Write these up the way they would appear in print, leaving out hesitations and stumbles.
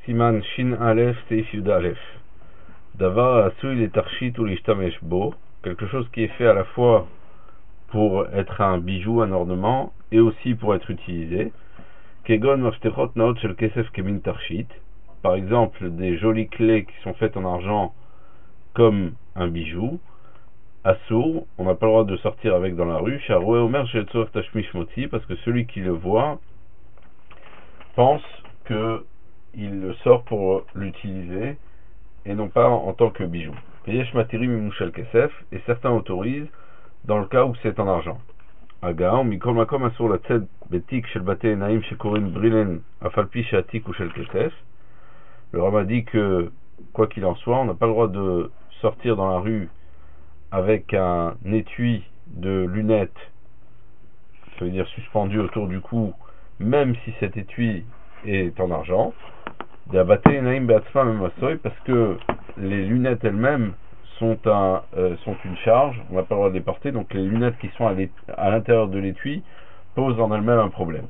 Siman Shin Aleph Seif Yud Aleph. Davar Asui le Tarshit ou l'Ishtamesh Bo, quelque chose qui est fait à la fois pour être un bijou, un ornement, et aussi pour être utilisé. Kegon Maftechot Naot Shel Kesef Kemin Tarshit. Par exemple, des jolies clés qui sont faites en argent comme un bijou. Assour, on n'a pas le droit de sortir avec dans la rue. Sharoué Omer Shel Tzor Tashmish Moti, parce que celui qui le voit pense qu'il le sort pour l'utiliser et non pas en tant que bijou. Yesh Matiri Mimouchel Kesef, et certains autorisent dans le cas où c'est en argent. Agaon Mikol Makom Assour la Tzed Betik Shel Bate Naim Shekorin Brilen Afalpi Shatik ou Shel Kesef. Le Rama dit que, quoi qu'il en soit, on n'a pas le droit de sortir dans la rue avec un étui de lunettes, ça veut dire suspendu autour du cou, même si cet étui est en argent, parce que les lunettes elles-mêmes sont une charge, on n'a pas le droit de les porter, donc les lunettes qui sont à l'intérieur de l'étui posent en elles-mêmes un problème.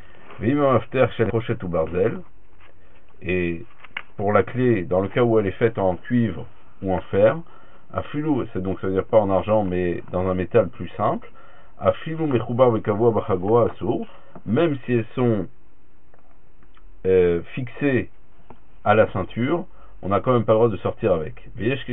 Et pour la clé, dans le cas où elle est faite en cuivre ou en fer, à filou, c'est donc ça veut dire pas en argent mais dans un métal plus simple, à filou mechoubar vekavoa bachagoa assour, même si elles sont fixées à la ceinture, on n'a quand même pas le droit de sortir avec.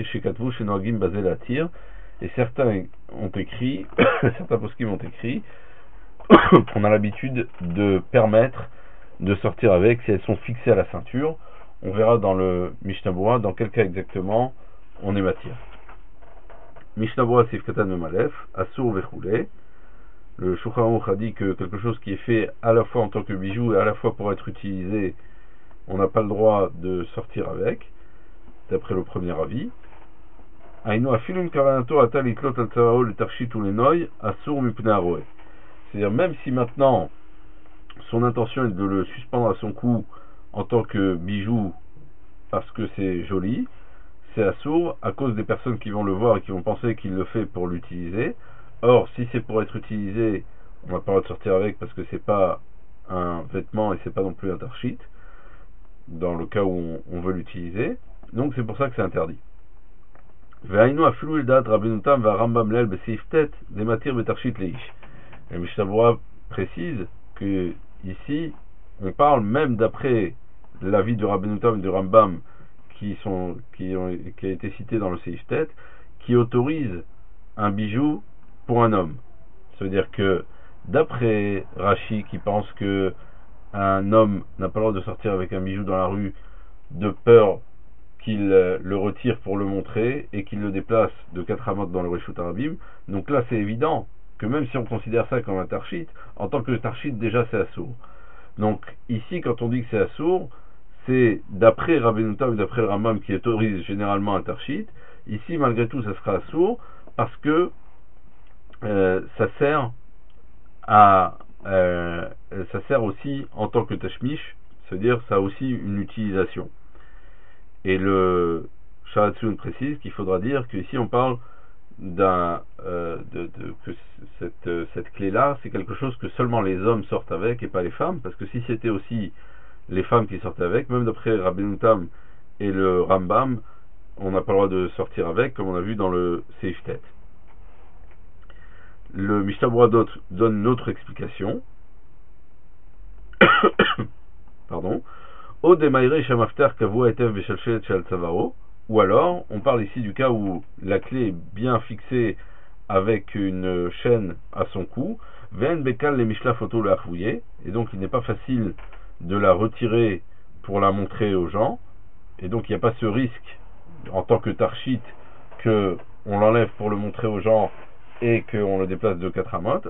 Et certains ont écrit, certains poskim ont écrit qu'on a l'habitude de permettre de sortir avec si elles sont fixées à la ceinture. On verra dans le Mishnah Berurah dans quel cas exactement on est matière. Mishnah Berurah Sif Katan Memalef, Assour Vechoulé. Le Shulchan Aruch a dit que quelque chose qui est fait à la fois en tant que bijou et à la fois pour être utilisé, on n'a pas le droit de sortir avec, d'après le premier avis. Aïno afilun kavanato atal itlot al tzavao le tarshit ou le noy, Assour mipnei haroé. C'est-à-dire, même si maintenant son intention est de le suspendre à son cou en tant que bijou parce que c'est joli, c'est assourd à cause des personnes qui vont le voir et qui vont penser qu'il le fait pour l'utiliser. Or, si c'est pour être utilisé, on n'a pas le droit de sortir avec parce que c'est pas un vêtement et c'est pas non plus un tarshit dans le cas où on veut l'utiliser. Donc c'est pour ça que c'est interdit. Ve'ainu afilu eldat rabbenutam va Rambam lel beseif tet des matières betarshit leish. Le Mishnah Berurah précise que ici on parle même d'après l'avis de Rabbenutam et de Rambam qui a été cité dans le Seif Tet, qui autorise un bijou pour un homme. Ça veut dire que d'après Rashi qui pense que un homme n'a pas le droit de sortir avec un bijou dans la rue de peur qu'il le retire pour le montrer et qu'il le déplace de 4 amot dans le Reshut Harabim, donc là c'est évident que même si on considère ça comme un tarshit, en tant que tarshit déjà c'est assour. Donc ici quand on dit que c'est assour, c'est d'après Rabbenutam et d'après le Rambam qui autorise généralement un tarshit. Ici malgré tout ça sera assour parce que ça sert aussi en tant que tashmish, c'est-à-dire ça a aussi une utilisation. Et le Sharatsun précise qu'il faudra dire qu'ici on parle que cette clé-là, c'est quelque chose que seulement les hommes sortent avec et pas les femmes, parce que si c'était aussi les femmes qui sortaient avec, même d'après Rabbenutam et le Rambam, on n'a pas le droit de sortir avec, comme on a vu dans le Seif Tet. Le Mishnah Berurah donne une autre explication. Pardon. Ou alors, on parle ici du cas où la clé est bien fixée avec une chaîne à son cou, et donc il n'est pas facile de la retirer pour la montrer aux gens, et donc il n'y a pas ce risque en tant que tarshit que on l'enlève pour le montrer aux gens et qu'on le déplace de 4 amot.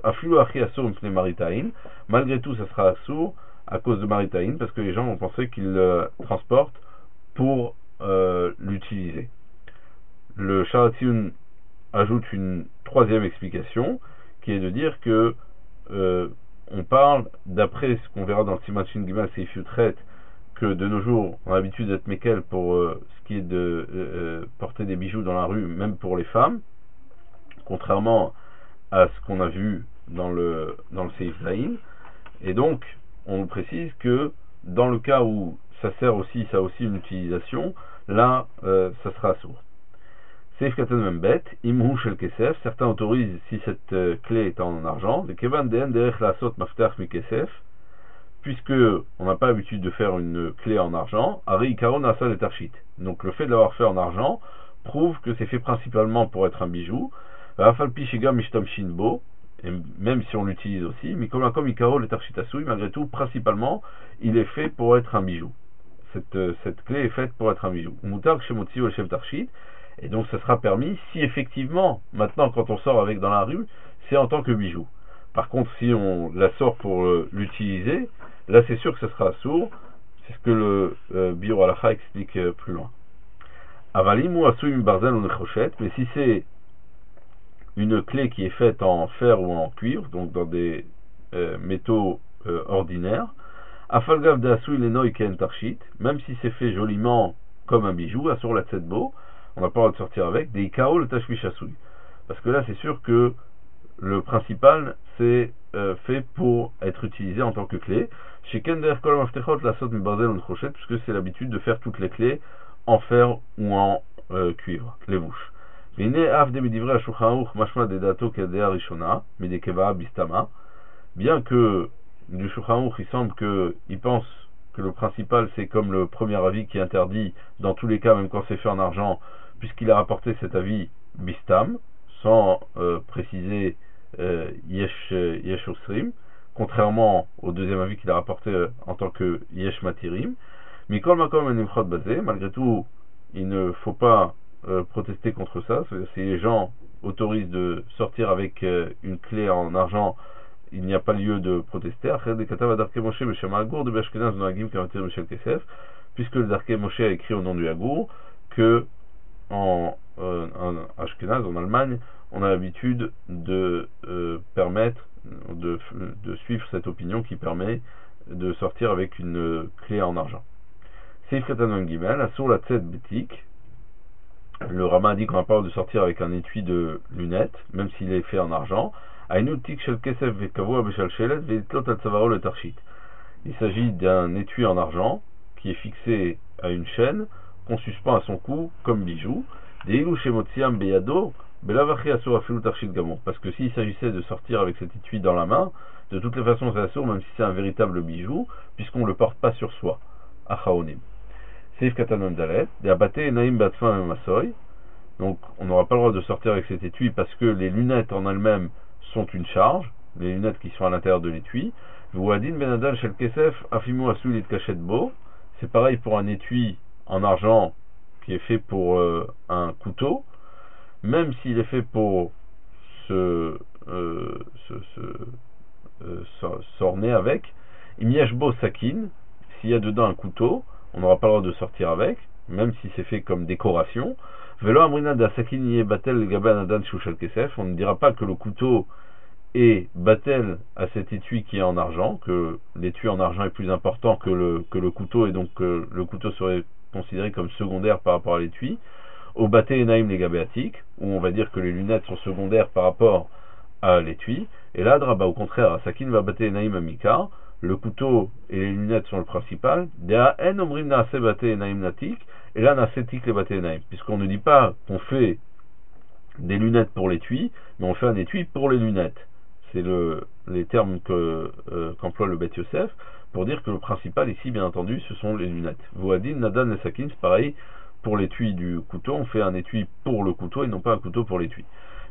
Malgré tout ça sera assour à cause de Maritaïn, parce que les gens vont penser qu'ils le transportent pour l'utiliser. Le Sharatziun ajoute une troisième explication, qui est de dire que on parle, d'après ce qu'on verra dans le Siman Shin Gimel Seif Yud, que de nos jours, on a l'habitude d'être mekel pour ce qui est de porter des bijoux dans la rue, même pour les femmes, contrairement à ce qu'on a vu dans le Seif Zayin. Et donc, on précise que dans le cas où ça sert aussi, ça a aussi une utilisation, là, ça sera sourd. Seif Katan Membet, Imhu Shel Kesef, certains autorisent si cette clé est en argent, de Kevan Den Derech Lasot Maftach Mi Kesef, puisque on n'a pas l'habitude de faire une clé en argent, Ari Ikaron Asa de Tarchit. Donc le fait de l'avoir fait en argent prouve que c'est fait principalement pour être un bijou. Rafal Pishiga Mishtam Shinbo, et même si on l'utilise aussi, mais comme Ikaro le Tarchit Asui, malgré tout, principalement, il est fait pour être un bijou. Cette clé est faite pour être un bijou. Moutar Shemotzi ou le Chef Tarchit, et donc ça sera permis si effectivement, maintenant quand on sort avec dans la rue, c'est en tant que bijou. Par contre, si on la sort pour l'utiliser, là c'est sûr que ce sera sourd. C'est ce que le Biur Halacha explique plus loin. Avalim ou Asouim Barzel ou Nechoshet, mais si c'est une clé qui est faite en fer ou en cuivre, donc dans des métaux ordinaires, Afalgav de Asouim Lenoi Ken Tarchit, même si c'est fait joliment comme un bijou, Assour la Tsetbo, on n'a pas le droit de sortir avec, des Ikao le Tashmish Asouim. Parce que là c'est sûr que le principal c'est fait pour être utilisé en tant que clé. Chez Kender Kol Maftechot la Sot Mibarzel ou Nechoshet, puisque c'est l'habitude de faire toutes les clés en fer ou en cuivre, les bouches. Bien que du Shulchan Aruch il semble qu'il pense que le principal c'est comme le premier avis qui interdit dans tous les cas, même quand c'est fait en argent, puisqu'il a rapporté cet avis Bistam, sans préciser Yesh Osrim, contrairement au deuxième avis qu'il a rapporté en tant que Yesh Matirim. Mais malgré tout, il ne faut pas protester contre ça. Si les gens autorisent de sortir avec une clé en argent, il n'y a pas lieu de protester. Puisque le Darkei Moshe a écrit au nom du Hagour que en Ashkenaz, en Allemagne, on a l'habitude de permettre de suivre cette opinion qui permet de sortir avec une clé en argent. Seif Katan Gimel, Asur la Tzed Betik. Le Rama a dit qu'on n'a pas le droit de sortir avec un étui de lunettes, même s'il est fait en argent. Il s'agit d'un étui en argent qui est fixé à une chaîne qu'on suspend à son cou comme bijou. Parce que s'il s'agissait de sortir avec cet étui dans la main, de toutes les façons c'est assourd, même si c'est un véritable bijou, puisqu'on ne le porte pas sur soi. Achaonim. Seif Katan Dalet, de Abaté Naim Batfin Masoy. Donc on n'aura pas le droit de sortir avec cet étui parce que les lunettes en elles-mêmes sont une charge, les lunettes qui sont à l'intérieur de l'étui. Vouadin Benadal Shel Kesef Afimu Asul It Kachet Bo. C'est pareil pour un étui en argent qui est fait pour un couteau, même s'il est fait pour s'orner avec. Imiashbo Sakin, s'il y a dedans un couteau, on n'aura pas le droit de sortir avec, même si c'est fait comme décoration. Velo Amrina da Sakin Yé Batel Gabanadan Shushal Kesef, on ne dira pas que le couteau est batel à cet étui qui est en argent, que l'étui en argent est plus important que le couteau, et donc le couteau serait considéré comme secondaire par rapport à l'étui. Au baté Enaim les Gabéatiques, où on va dire que les lunettes sont secondaires par rapport à l'étui. Et là, Draba, au contraire, à Sakin va baté Enaim Amika, le couteau et les lunettes sont le principal. Dea en omrim naase baté Enaim natik, et là nasetik les baté Enaim, puisqu'on ne dit pas qu'on fait des lunettes pour l'étui, mais on fait un étui pour les lunettes. C'est les termes qu'emploie le Bet Yosef pour dire que le principal ici, bien entendu, ce sont les lunettes. Voadin, Nadan et Sakin, c'est pareil, pour l'étui du couteau, on fait un étui pour le couteau et non pas un couteau pour l'étui.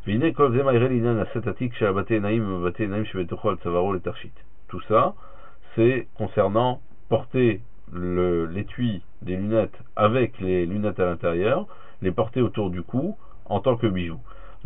Tout ça, c'est concernant porter l'étui des lunettes avec les lunettes à l'intérieur, les porter autour du cou en tant que bijou.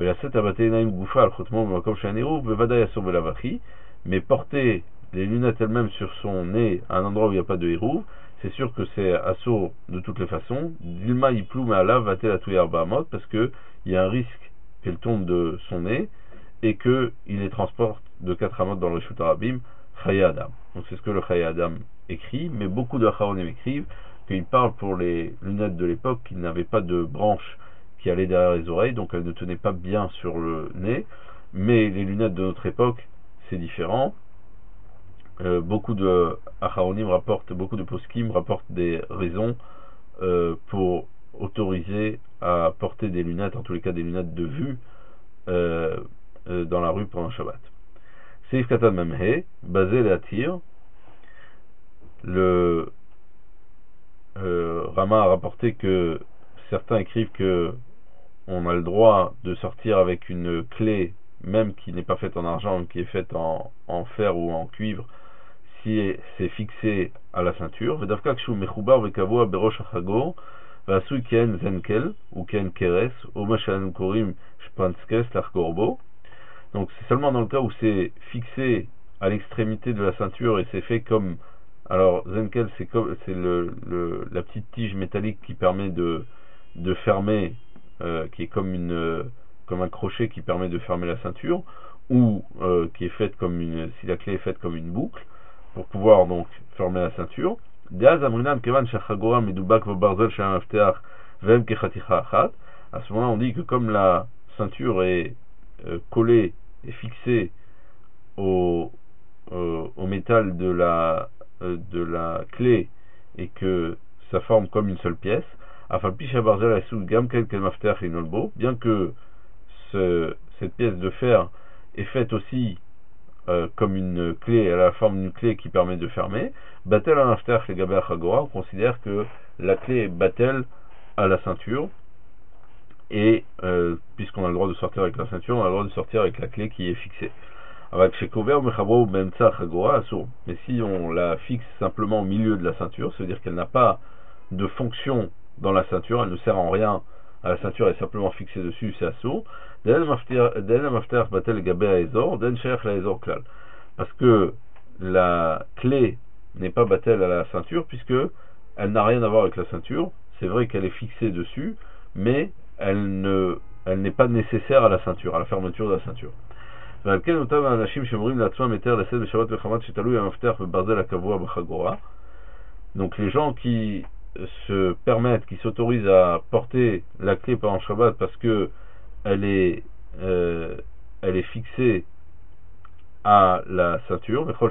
Mais porter les lunettes elles-mêmes sur son nez à un endroit où il n'y a pas de hérouv, c'est sûr que c'est assourd de toutes les façons. Dilma yiplou me'ala vatel atouye arba amot, parce que il y a un risque qu'elle tombe de son nez et qu'il les transporte de 4 amot dans le Reshut Harabim, Chaye Adam. Donc c'est ce que le Chaye Adam écrit, mais beaucoup de Acharonim écrivent qu'il parle pour les lunettes de l'époque qui n'avaient pas de branches qui allaient derrière les oreilles, donc elles ne tenaient pas bien sur le nez. Mais les lunettes de notre époque, c'est différent. beaucoup de Acharonim rapportent, beaucoup de poskim rapportent des raisons pour autoriser à porter des lunettes, en tous les cas des lunettes de vue, dans la rue pendant Shabbat. Seif Katan Memhe, basé la tire, le Rama a rapporté que certains écrivent que on a le droit de sortir avec une clé, même qui n'est pas faite en argent, qui est faite en fer ou en cuivre, si c'est fixé à la ceinture. Vedavka kshu mechubar vekavua berosh achagor, vasui ken zenkel ou ken keres, ou mashan korim shpanskes largorbo. Donc c'est seulement dans le cas où c'est fixé à l'extrémité de la ceinture et c'est fait comme, alors zenkel c'est la petite tige métallique qui permet de fermer, qui est comme un crochet qui permet de fermer la ceinture, ou qui est faite si la clé est faite comme une boucle pour pouvoir donc fermer la ceinture. À ce moment-là on dit que comme la ceinture est collée et fixée au métal de la clé et que ça forme comme une seule pièce, bien que cette pièce de fer est faite aussi comme une clé, elle a la forme d'une clé qui permet de fermer, batel al mafter le gaber chagora, on considère que la clé est batel à la ceinture, et puisqu'on a le droit de sortir avec la ceinture, on a le droit de sortir avec la clé qui est fixée. Mais si on la fixe simplement au milieu de la ceinture, c'est-à-dire qu'elle n'a pas de fonction dans la ceinture, elle ne sert en rien à la ceinture, elle est simplement fixée dessus, c'est assourd. Parce que la clé n'est pas battelle à la ceinture, puisque elle n'a rien à voir avec la ceinture. C'est vrai qu'elle est fixée dessus, mais elle n'est pas nécessaire à la ceinture, à la fermeture de la ceinture. Donc les gens qui se permettent, qui s'autorisent à porter la clé pendant Shabbat parce que elle est fixée à la ceinture, à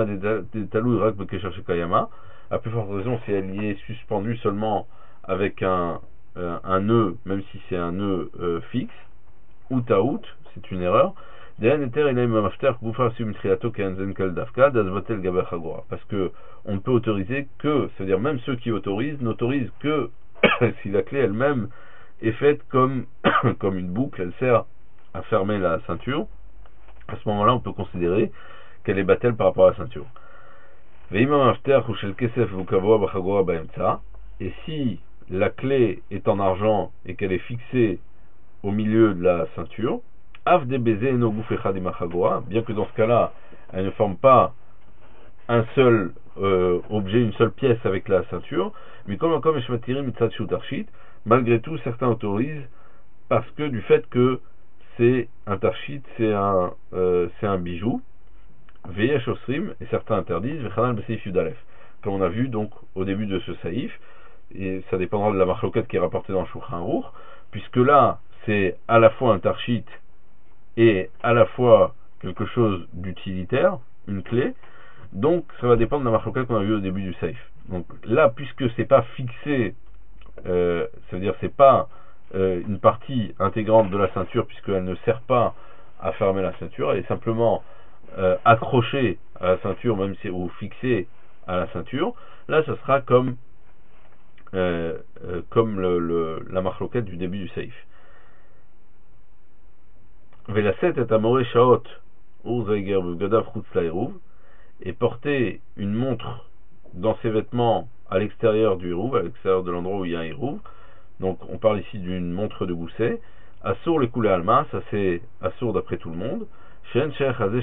plus forte raison si elle y est suspendue seulement avec un nœud, même si c'est un nœud fixe, ou taout, c'est une erreur. Parce que on ne peut autoriser que, c'est-à-dire même ceux qui autorisent n'autorisent que si la clé elle-même est faite comme une boucle, elle sert à fermer la ceinture. À ce moment-là, on peut considérer qu'elle est battelle par rapport à la ceinture. Et si la clé est en argent et qu'elle est fixée au milieu de la ceinture, bien que dans ce cas-là, elle ne forme pas un seul objet, une seule pièce avec la ceinture, mais malgré tout, certains autorisent parce que du fait que c'est un tarshit, c'est un bijou, et certains interdisent, comme on a vu donc au début de ce saïf, et ça dépendra de la marloquette qui est rapportée dans le Shulchan Aruch, puisque là c'est à la fois un tarshit et à la fois quelque chose d'utilitaire, une clé, donc ça va dépendre de la marloquette qu'on a vu au début du saïf. Donc là, puisque c'est pas fixé, ça veut dire c'est pas une partie intégrante de la ceinture, puisqu'elle ne sert pas à fermer la ceinture, elle est simplement accrochée à la ceinture, même si, ou fixée à la ceinture. Là, ça sera comme la marloquette du début du saïf. Et porter une montre dans ses vêtements à l'extérieur du hérouv, à l'extérieur de l'endroit où il y a un hérouv. Donc on parle ici d'une montre de gousset. Assour les coulées alma, ça c'est assour d'après tout le monde. Parce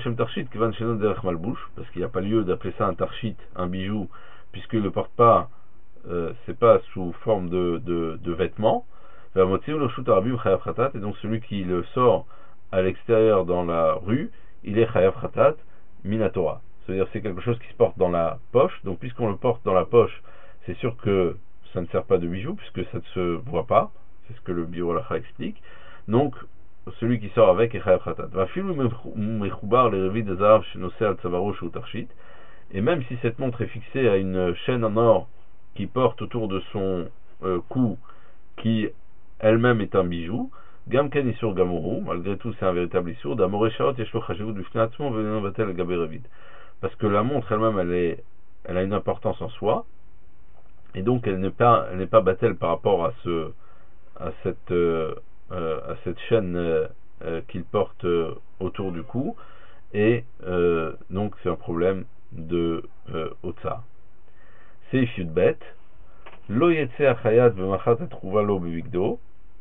qu'il n'y a pas lieu d'appeler ça un tarshit, un bijou, puisqu'il ne le porte pas, c'est pas sous forme de vêtements. Et donc celui qui le sort à l'extérieur dans la rue, il est chayav khatat minatora. C'est-à-dire c'est quelque chose qui se porte dans la poche. Donc puisqu'on le porte dans la poche, c'est sûr que ça ne sert pas de bijou puisque ça ne se voit pas. C'est ce que le Biur Halacha explique. Donc celui qui sort avec est chayav khatat. et même si cette montre est fixée à une chaîne en or qui porte autour de son cou, qui elle-même est un bijou, Gam Ken Isur Gamuru, malgré tout c'est un véritable Isur, d'Amore Shaot Yeshlo Chashivut Bifnatzmo Veneno Batel Gabe Revid. Parce que la montre elle-même, elle a une importance en soi, et donc elle n'est pas battelle par rapport à cette chaîne qu'il porte autour du cou, et donc c'est un problème de Otsa. Seif Yudbet, Lo Yetse Achayat Vemachat Etruva Lo Bevigdo,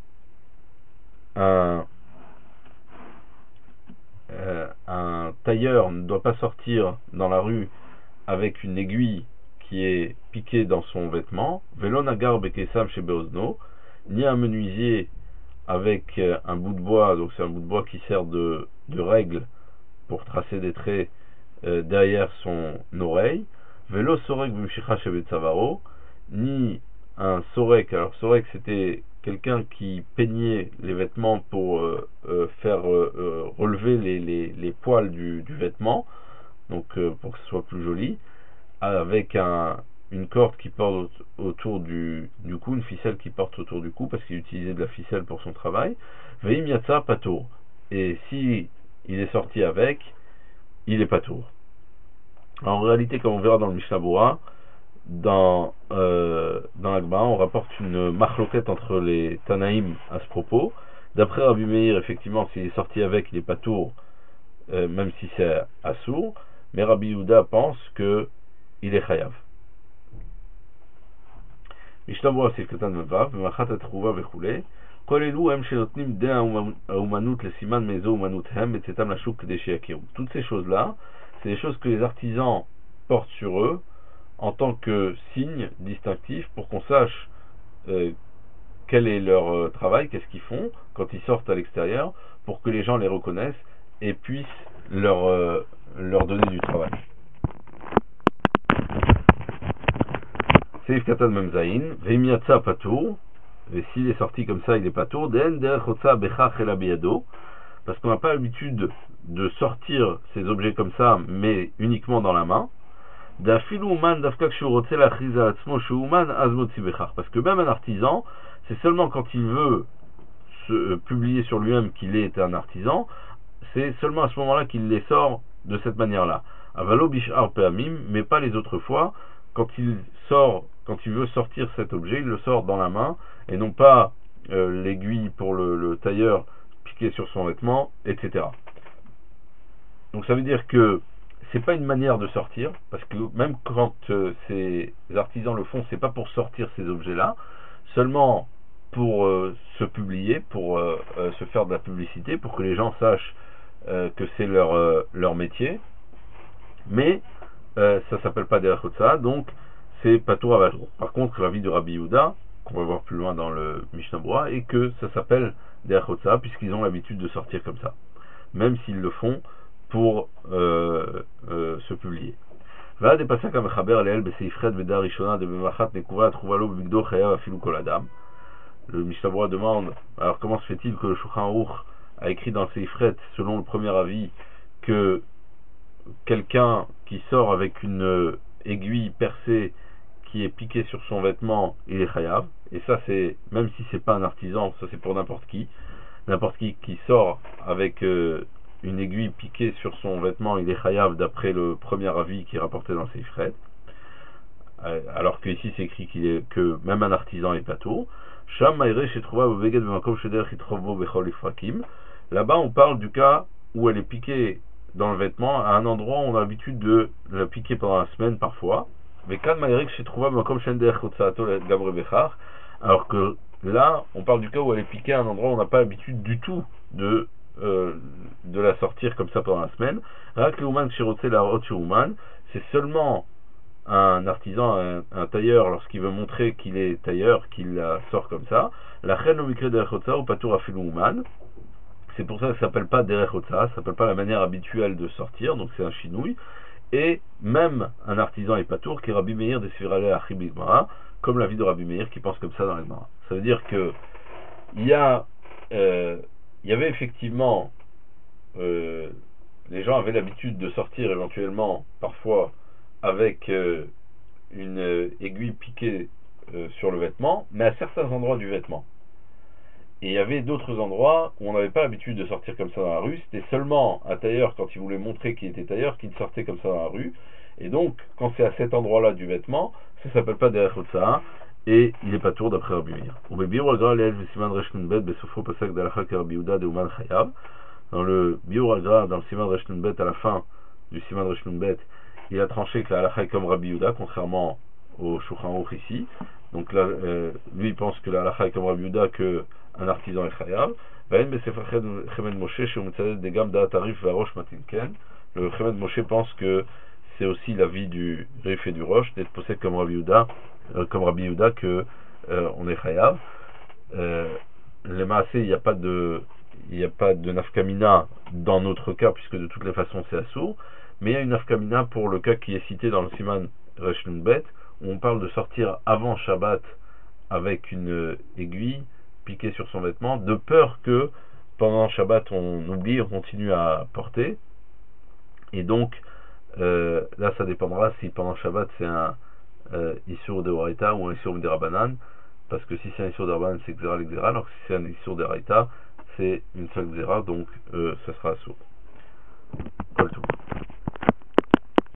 un tailleur ne doit pas sortir dans la rue avec une aiguille qui est piquée dans son vêtement, Velo Nagar Bekesam chez Beozno, ni un menuisier avec un bout de bois, donc c'est un bout de bois qui sert de règle pour tracer des traits derrière son oreille, Velo Sorek Vimshicha chez Betsavaro, ni un Sorek. Alors Sorek c'était quelqu'un qui peignait les vêtements pour faire relever les poils du vêtement, donc pour que ce soit plus joli, avec une corde qui porte autour du cou, une ficelle qui porte autour du cou, parce qu'il utilisait de la ficelle pour son travail. Veim Yatsa Pato. Et si il est sorti avec, il est Patour. En réalité, comme on verra dans le Mishnah Bora, dans l'Agma, on rapporte une machloquette entre les Tanaïm à ce propos. D'après Rabbi Meir, effectivement, s'il est sorti avec, il est Patour, même si c'est Assour. Mais Rabbi Yehuda pense que il est Chayav. Mishnah Bora c'est Katan Mevav, Machat Etruva Vechule. Kol elu hem shenotnim de ha'umanut le siman mezo umanut hem etzetam lashuk k'dei sheyakiru. Toutes ces choses-là, c'est des choses que les artisans portent sur eux en tant que signe distinctif pour qu'on sache quel est leur travail, qu'est-ce qu'ils font quand ils sortent à l'extérieur, pour que les gens les reconnaissent et puissent leur donner du travail. Seif Katan Memzaïn, Veimiatsa Patour, et s'il est sorti comme ça, il est Patour, Den Derechotsa Bechach El Abiyado, parce qu'on n'a pas l'habitude de sortir ces objets comme ça, mais uniquement dans la main. Parce que même un artisan, c'est seulement quand il veut se publier sur lui-même qu'il est un artisan, c'est seulement à ce moment-là qu'il les sort de cette manière-là. Avalo bishar peamim, mais pas les autres fois. Quand il veut sortir cet objet, il le sort dans la main et non pas l'aiguille pour le tailleur piqué sur son vêtement, etc. Donc ça veut dire que c'est pas une manière de sortir, parce que même quand ces artisans le font, c'est pas pour sortir ces objets-là, seulement pour se publier, pour se faire de la publicité, pour que les gens sachent que c'est leur métier, mais ça s'appelle pas derech hotza, donc c'est patour avadro. Par contre, l'avis de Rabbi Yehuda, qu'on va voir plus loin dans le Mishnah Bora, est que ça s'appelle derech hotza, puisqu'ils ont l'habitude de sortir comme ça, même s'ils le font pour se publier. Le Mishnah Bora demande, alors comment se fait-il que le Shulchan Aruch a écrit dans le Seifret, selon le premier avis, que quelqu'un qui sort avec une aiguille percée qui est piquée sur son vêtement, il est chayav, et ça c'est, même si c'est pas un artisan, ça c'est pour n'importe qui qui sort avec une aiguille piquée sur son vêtement, il est chayav d'après le premier avis qui est rapporté dans le Seifret, alors que ici c'est écrit que même un artisan est patour. Là-bas on parle du cas où elle est piquée dans le vêtement à un endroit où on a l'habitude de la piquer pendant la semaine parfois, alors que là on parle du cas où elle est piquée à un endroit où on n'a pas l'habitude du tout de la sortir comme ça pendant la semaine. C'est seulement un artisan, un tailleur, lorsqu'il veut montrer qu'il est tailleur, qu'il la sort comme ça. La reine au micro derech hotza ou patour afilu uman. C'est pour ça que ça s'appelle pas derech hotza, ça s'appelle pas la manière habituelle de sortir, donc c'est un chinouille. Et même un artisan est patour, qui est Rabbi Meir de Svirale Achib Igmara, comme l'avis de Rabbi Meir qui pense comme ça dans la Gemara. Ça veut dire que il y avait effectivement les gens avaient l'habitude de sortir éventuellement parfois avec une aiguille piquée sur le vêtement, mais à certains endroits du vêtement. Et il y avait d'autres endroits où on n'avait pas l'habitude de sortir comme ça dans la rue. C'était seulement un tailleur, quand il voulait montrer qu'il était tailleur, qu'il sortait comme ça dans la rue. Et donc, quand c'est à cet endroit-là du vêtement, ça ne s'appelle pas derech hotza'a, et il n'est pas tour d'après Rabbi Meir. Dans le Biur Agra, dans le Siman Resh Bet, à la fin du Siman Resh Bet, il a tranché que la halakha est comme Rabbi Yehuda, contrairement au Shulchan Aruch ici. Donc là, lui il pense que la halakha est comme Rabbi Yehuda, que un artisan est chayav. Le Chemed Moshe pense que c'est aussi l'avis du Rif et du Roche, d'être possède comme Rabbi Yehuda, que on est chayav. Les maasé, il n'y a pas de nafkamina dans notre cas, puisque de toutes les façons c'est assourd, mais il y a une nafkamina pour le cas qui est cité dans le Siman Resh Bet, où on parle de sortir avant Shabbat avec une aiguille piquée sur son vêtement, de peur que pendant Shabbat on oublie, on continue à porter, et donc là ça dépendra si pendant Shabbat c'est un Issour de Horaïta ou un Issour de Rabbanan, parce que si c'est un Issour de Rabbanan c'est Xera l'Xera, alors que si c'est un Issour de Horaïta c'est une seule Xera, donc ça sera assourd. Tout.